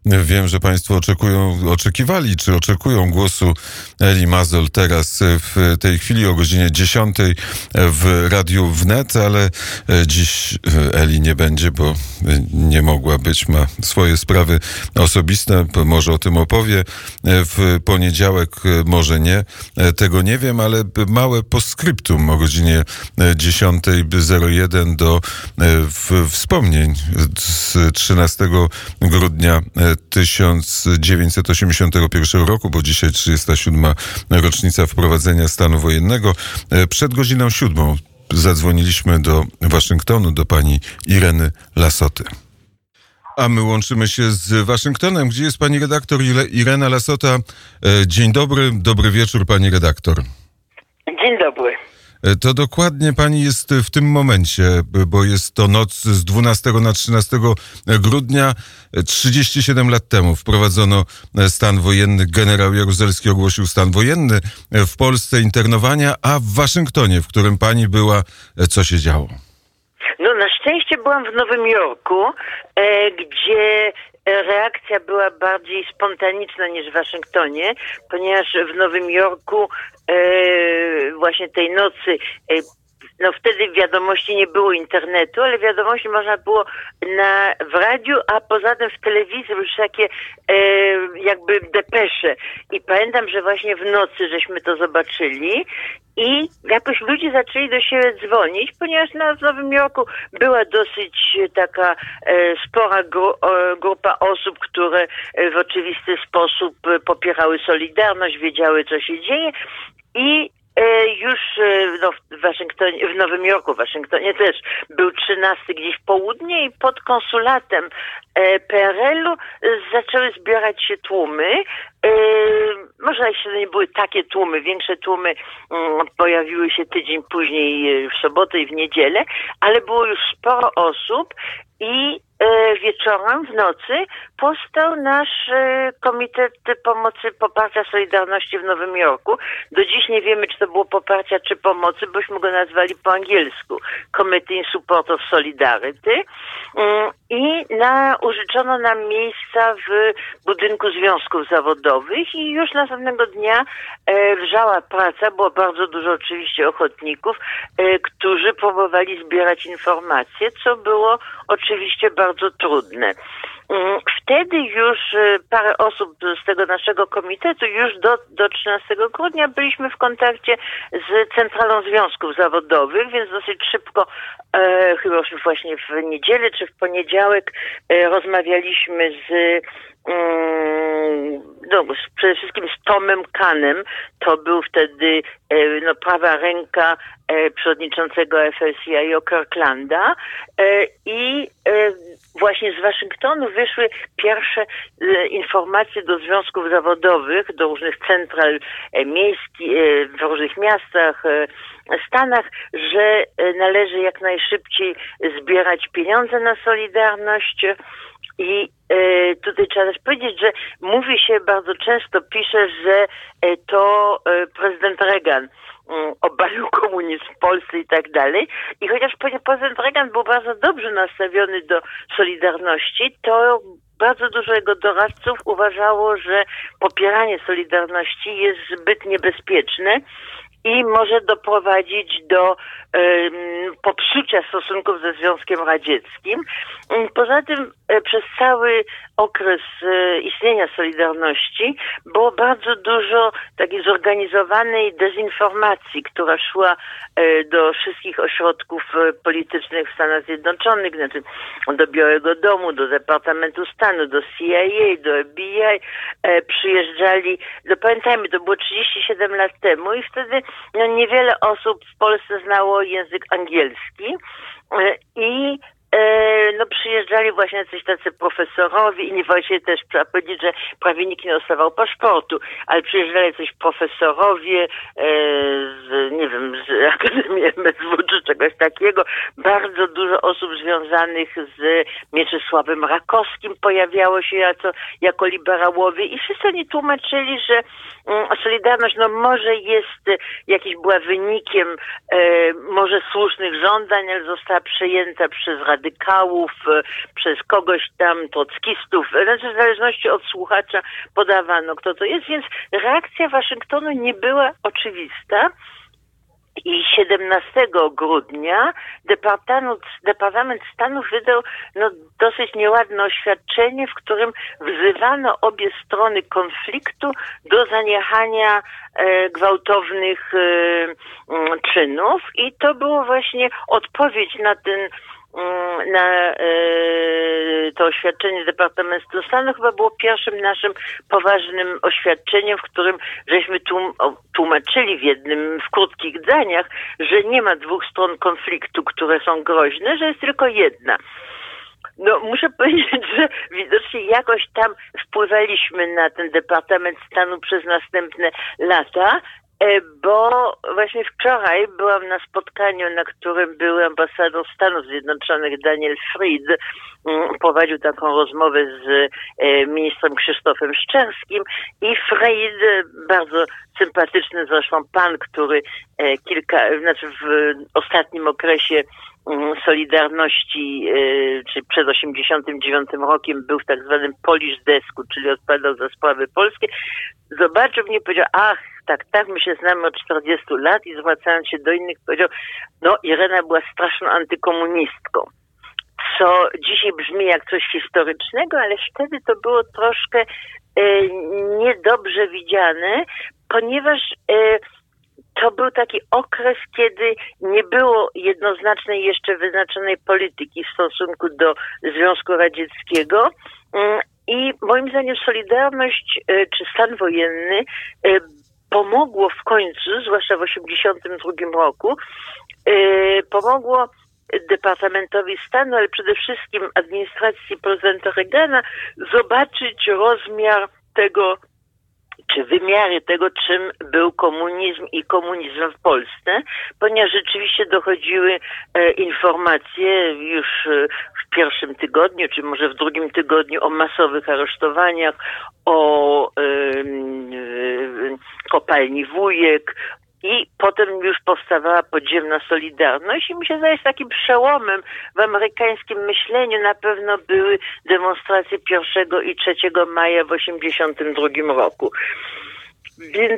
Wiem, że państwo oczekiwali, czy oczekują głosu Eli Mazol teraz w tej chwili o godzinie 10 w Radiu Wnet, ale dziś Eli nie będzie, bo nie mogła być, ma swoje sprawy osobiste, może o tym opowie w poniedziałek, może nie, tego nie wiem, ale małe postscriptum o godzinie 10:01 do wspomnień z 13 grudnia 1981 roku, bo dzisiaj 37. rocznica wprowadzenia stanu wojennego. Przed godziną 7 zadzwoniliśmy do Waszyngtonu, do pani Ireny Lasoty. A my łączymy się z Waszyngtonem, gdzie jest pani redaktor Irena Lasota. Dzień dobry, dobry wieczór pani redaktor. Dzień dobry. To dokładnie pani jest w tym momencie, bo jest to noc z 12 na 13 grudnia. 37 lat temu wprowadzono stan wojenny. Generał Jaruzelski ogłosił stan wojenny. W Polsce internowania, a w Waszyngtonie, w którym pani była, co się działo? No na szczęście byłam w Nowym Jorku, gdzie reakcja była bardziej spontaniczna niż w Waszyngtonie, ponieważ w Nowym Jorku właśnie tej nocy, no wtedy wiadomości nie było internetu, ale wiadomości można było w radiu, a poza tym w telewizji już takie jakby depesze. I pamiętam, że właśnie w nocy żeśmy to zobaczyli i jakoś ludzie zaczęli do siebie dzwonić, ponieważ w Nowym Jorku była dosyć taka spora grupa osób, które w oczywisty sposób popierały Solidarność, wiedziały, co się dzieje i już w Waszyngtonie, w Nowym Jorku, w Waszyngtonie też był 13 gdzieś w południe i pod konsulatem PRL-u zaczęły zbierać się tłumy. Może jeszcze nie były takie tłumy, większe tłumy pojawiły się tydzień później w sobotę i w niedzielę, ale było już sporo osób i wieczorem, w nocy powstał nasz Komitet Pomocy Poparcia Solidarności w Nowym Jorku. Do dziś nie wiemy, czy to było poparcia, czy pomocy, bośmy go nazwali po angielsku Committee in Support of Solidarity. I użyczono nam miejsca w budynku związków zawodowych i już następnego dnia wrzała praca, było bardzo dużo oczywiście ochotników, którzy próbowali zbierać informacje, co było oczywiście bardzo trudne. Wtedy już parę osób z tego naszego komitetu, już do 13 grudnia byliśmy w kontakcie z Centralą Związków Zawodowych, więc dosyć szybko, chyba już właśnie w niedzielę czy w poniedziałek rozmawialiśmy przede wszystkim z Tomem Kahnem. To był wtedy prawa ręka przewodniczącego FSCIO Kirklanda i właśnie z Waszyngtonu wyszły pierwsze informacje do związków zawodowych, do różnych central miejskich w różnych miastach, Stanach, że należy jak najszybciej zbierać pieniądze na Solidarność. I tutaj trzeba też powiedzieć, że mówi się bardzo często, pisze, że to prezydent Reagan obalił komunizm w Polsce i tak dalej. I chociaż prezydent Reagan był bardzo dobrze nastawiony do Solidarności, to bardzo dużo jego doradców uważało, że popieranie Solidarności jest zbyt niebezpieczne i może doprowadzić do popsucia stosunków ze Związkiem Radzieckim. Poza tym przez cały okres istnienia Solidarności było bardzo dużo takiej zorganizowanej dezinformacji, która szła do wszystkich ośrodków politycznych w Stanach Zjednoczonych, znaczy do Białego Domu, do Departamentu Stanu, do CIA, do FBI. Przyjeżdżali, pamiętajmy, to było 37 lat temu i wtedy niewiele osób w Polsce znało język angielski i przyjeżdżali właśnie jacyś tacy profesorowie i nie właściwie też trzeba powiedzieć, że prawie nikt nie dostawał paszportu, ale przyjeżdżali jacyś profesorowie z Akademii MSW czy czegoś takiego. Bardzo dużo osób związanych z Mieczysławem Rakowskim pojawiało się jako liberałowie i wszyscy oni tłumaczyli, że Solidarność może była wynikiem może słusznych żądań, ale została przejęta przez radykałów, przez kogoś tam, trockistów, znaczy w zależności od słuchacza podawano, kto to jest, więc reakcja Waszyngtonu nie była oczywista. I 17 grudnia Departament Stanów wydał dosyć nieładne oświadczenie, w którym wzywano obie strony konfliktu do zaniechania gwałtownych czynów. I to było właśnie odpowiedź na to oświadczenie Departamentu Stanu. Chyba było pierwszym naszym poważnym oświadczeniem, w którym żeśmy tłumaczyli w krótkich zdaniach, że nie ma dwóch stron konfliktu, które są groźne, że jest tylko jedna. Muszę powiedzieć, że widocznie jakoś tam wpływaliśmy na ten Departament Stanu przez następne lata, bo właśnie wczoraj byłam na spotkaniu, na którym był ambasador Stanów Zjednoczonych Daniel Fried. Prowadził taką rozmowę z ministrem Krzysztofem Szczerskim i Fried, bardzo sympatyczny zresztą pan, który w ostatnim okresie Solidarności, czy przed 89 rokiem był w tak zwanym Polish Desku, czyli odpowiadał za sprawy polskie, zobaczył mnie i powiedział: tak, my się znamy od 40 lat, i zwracając się do innych powiedział: Irena była straszną antykomunistką. Co dzisiaj brzmi jak coś historycznego, ale wtedy to było troszkę niedobrze widziane, ponieważ to był taki okres, kiedy nie było jednoznacznej jeszcze wyznaczonej polityki w stosunku do Związku Radzieckiego. I moim zdaniem Solidarność czy stan wojenny pomogło w końcu, zwłaszcza w 1982 roku, pomogło Departamentowi Stanu, ale przede wszystkim administracji prezydenta Reagana zobaczyć rozmiar tego, czy wymiary tego, czym był komunizm i komunizm w Polsce, ponieważ rzeczywiście dochodziły informacje już w pierwszym tygodniu, czy może w drugim tygodniu o masowych aresztowaniach, o kopalni Wujek, i potem już powstawała podziemna Solidarność i mi się zdaje, że takim przełomem w amerykańskim myśleniu na pewno były demonstracje 1 i 3 maja w 1982 roku. Więc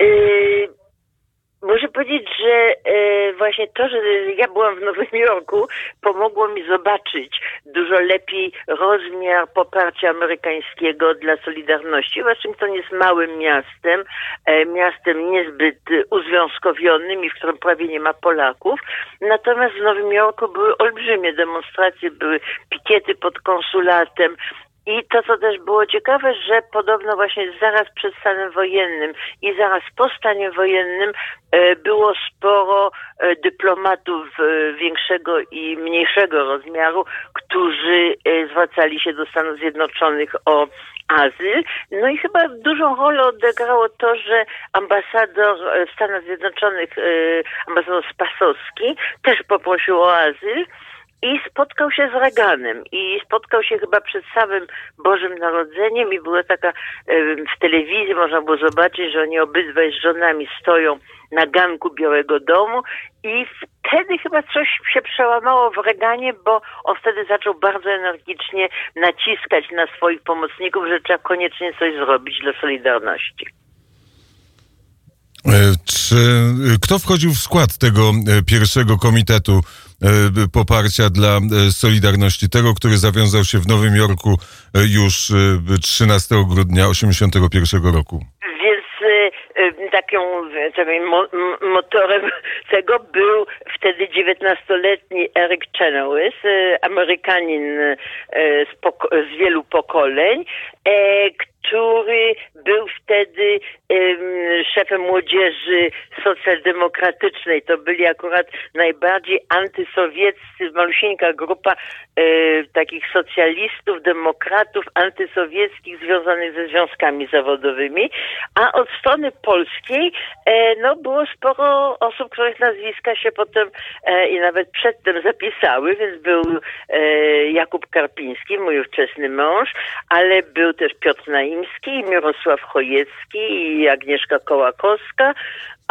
muszę powiedzieć, że właśnie to, że ja byłam w Nowym Jorku, pomogło mi zobaczyć dużo lepiej rozmiar poparcia amerykańskiego dla Solidarności. Waszyngton jest małym miastem, miastem niezbyt uzwiązkowionym i w którym prawie nie ma Polaków. Natomiast w Nowym Jorku były olbrzymie demonstracje, były pikiety pod konsulatem. I to, co też było ciekawe, że podobno właśnie zaraz przed stanem wojennym i zaraz po stanie wojennym było sporo dyplomatów większego i mniejszego rozmiaru, którzy zwracali się do Stanów Zjednoczonych o azyl. No i chyba dużą rolę odegrało to, że ambasador Stanów Zjednoczonych, ambasador Spasowski, też poprosił o azyl. I spotkał się z Reaganem i spotkał się chyba przed samym Bożym Narodzeniem i była taka w telewizji można było zobaczyć, że oni obydwaj z żonami stoją na ganku Białego Domu i wtedy chyba coś się przełamało w Reaganie, bo on wtedy zaczął bardzo energicznie naciskać na swoich pomocników, że trzeba koniecznie coś zrobić dla Solidarności. Kto wchodził w skład tego pierwszego komitetu poparcia dla Solidarności, tego, który zawiązał się w Nowym Jorku już 13 grudnia 1981 roku? Więc takim motorem tego był wtedy 19-letni Eric Chenoweth, Amerykanin z wielu pokoleń, który był wtedy szefem młodzieży socjaldemokratycznej. To byli akurat najbardziej antysowieccy, malusieńka grupa takich socjalistów, demokratów antysowieckich związanych ze związkami zawodowymi. A od strony polskiej było sporo osób, których nazwiska się potem i nawet przedtem zapisały, więc był Jakub Karpiński, mój ówczesny mąż, ale był też Piotr Naimski, Mirosław Chojecki i Agnieszka Kołakowska.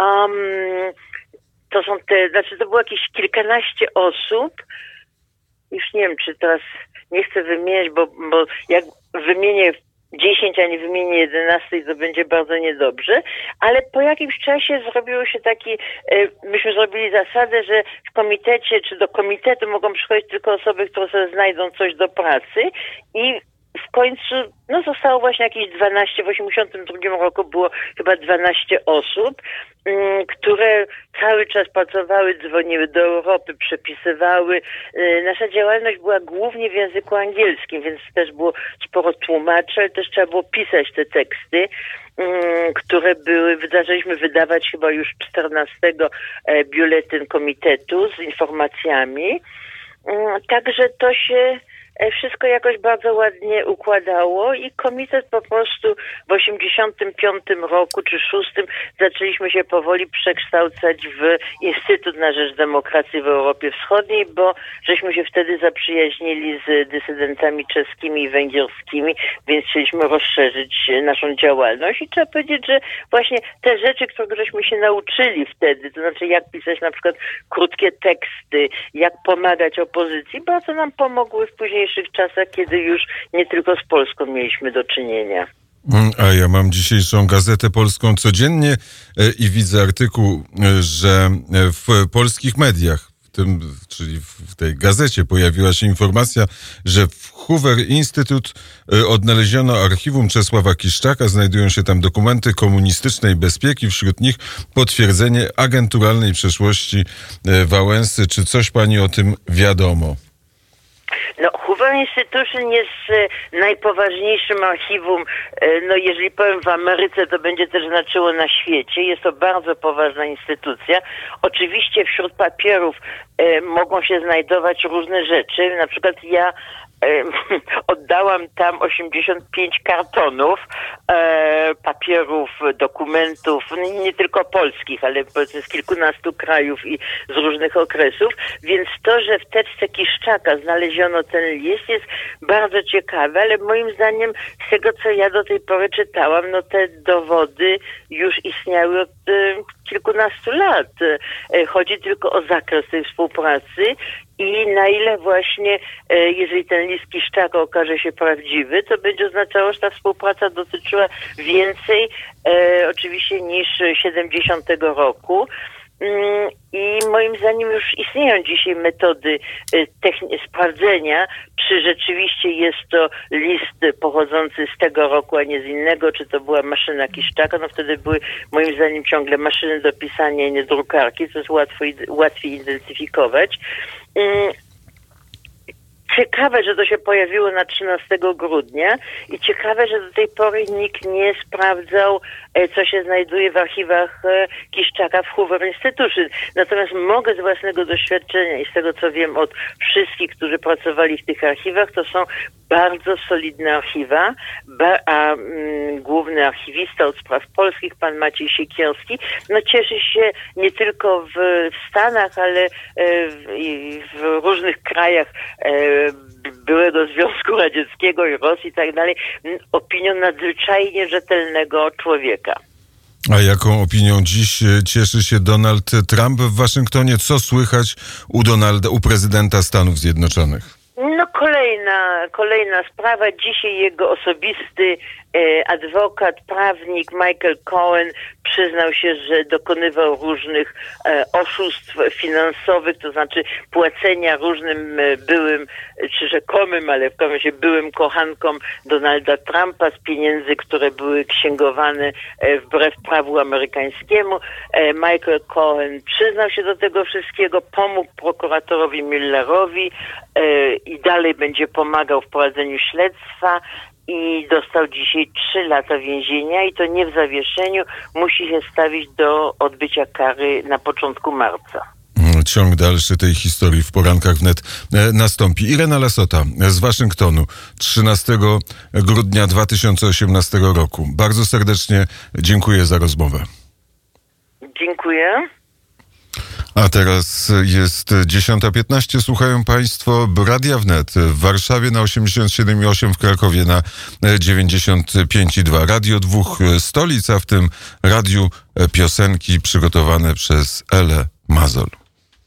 To było jakieś kilkanaście osób. już nie wiem, czy teraz nie chcę wymieniać, bo jak wymienię 10, a nie wymienię 11, to będzie bardzo niedobrze, ale po jakimś czasie zrobiło się myśmy zrobili zasadę, że w komitecie, czy do komitetu mogą przychodzić tylko osoby, które sobie znajdą coś do pracy i w końcu, zostało właśnie jakieś 12, w 1982 roku było chyba 12 osób, które cały czas pracowały, dzwoniły do Europy, przepisywały. Nasza działalność była głównie w języku angielskim, więc też było sporo tłumaczy, ale też trzeba było pisać te teksty, które zaczęliśmy wydawać chyba już 14 biuletyn komitetu z informacjami. Także to się wszystko jakoś bardzo ładnie układało i komitet po prostu w 85 roku czy 6 zaczęliśmy się powoli przekształcać w Instytut na Rzecz Demokracji w Europie Wschodniej, bo żeśmy się wtedy zaprzyjaźnili z dysydentami czeskimi i węgierskimi, więc chcieliśmy rozszerzyć naszą działalność i trzeba powiedzieć, że właśnie te rzeczy, które żeśmy się nauczyli wtedy, to znaczy jak pisać na przykład krótkie teksty, jak pomagać opozycji, bardzo nam pomogły w późniejszych czasach, kiedy już nie tylko z Polską mieliśmy do czynienia. A ja mam dzisiejszą Gazetę Polską codziennie i widzę artykuł, że w polskich mediach, czyli w tej gazecie pojawiła się informacja, że w Hoover Institute odnaleziono archiwum Czesława Kiszczaka. Znajdują się tam dokumenty komunistycznej bezpieki, wśród nich potwierdzenie agenturalnej przeszłości Wałęsy. Czy coś pani o tym wiadomo? Hoover Institution jest najpoważniejszym archiwum, jeżeli powiem w Ameryce, to będzie też znaczyło na świecie. Jest to bardzo poważna instytucja. Oczywiście wśród papierów mogą się znajdować różne rzeczy. Na przykład ja oddałam tam 85 kartonów papierów, dokumentów, nie tylko polskich, ale powiedzmy z kilkunastu krajów i z różnych okresów, więc to, że w teczce Kiszczaka znaleziono ten list, jest bardzo ciekawe, ale moim zdaniem z tego, co ja do tej pory czytałam, te dowody już istniały od kilkunastu lat. Chodzi tylko o zakres tej współpracy i na ile właśnie, jeżeli ten list Kiszczaka okaże się prawdziwy, to będzie oznaczało, że ta współpraca dotyczyła więcej oczywiście niż 70 roku. I moim zdaniem już istnieją dzisiaj metody sprawdzenia, czy rzeczywiście jest to list pochodzący z tego roku, a nie z innego, czy to była maszyna Kiszczaka. Wtedy były moim zdaniem ciągle maszyny do pisania, nie drukarki, co jest łatwiej identyfikować. Ciekawe, że to się pojawiło na 13 grudnia i ciekawe, że do tej pory nikt nie sprawdzał, co się znajduje w archiwach Kiszczaka w Hoover Institution. Natomiast mogę z własnego doświadczenia i z tego, co wiem od wszystkich, którzy pracowali w tych archiwach, to są bardzo solidne archiwa, a główny archiwista od spraw polskich, pan Maciej Siekierski, cieszy się nie tylko w Stanach, ale w różnych krajach byłego Związku Radzieckiego i Rosji i tak dalej, opinią nadzwyczajnie rzetelnego człowieka. A jaką opinią dziś cieszy się Donald Trump w Waszyngtonie? Co słychać u prezydenta Stanów Zjednoczonych? Kolejna sprawa. Dzisiaj jego osobisty adwokat, prawnik Michael Cohen przyznał się, że dokonywał różnych oszustw finansowych, to znaczy płacenia różnym byłym, czy rzekomym, ale w każdym razie byłym kochankom Donalda Trumpa z pieniędzy, które były księgowane wbrew prawu amerykańskiemu. Michael Cohen przyznał się do tego wszystkiego, pomógł prokuratorowi Muellerowi i dalej będzie pomagał w prowadzeniu śledztwa. I dostał dzisiaj 3 lata więzienia i to nie w zawieszeniu, musi się stawić do odbycia kary na początku marca. Ciąg dalszy tej historii w Porankach Wnet nastąpi. Irena Lasota z Waszyngtonu, 13 grudnia 2018 roku. Bardzo serdecznie dziękuję za rozmowę. Dziękuję. A teraz jest 10:15. Słuchają Państwo Radia Wnet w Warszawie na 87,8, w Krakowie na 95,2. Radio dwóch stolic, a w tym radiu piosenki przygotowane przez Elę Mazol.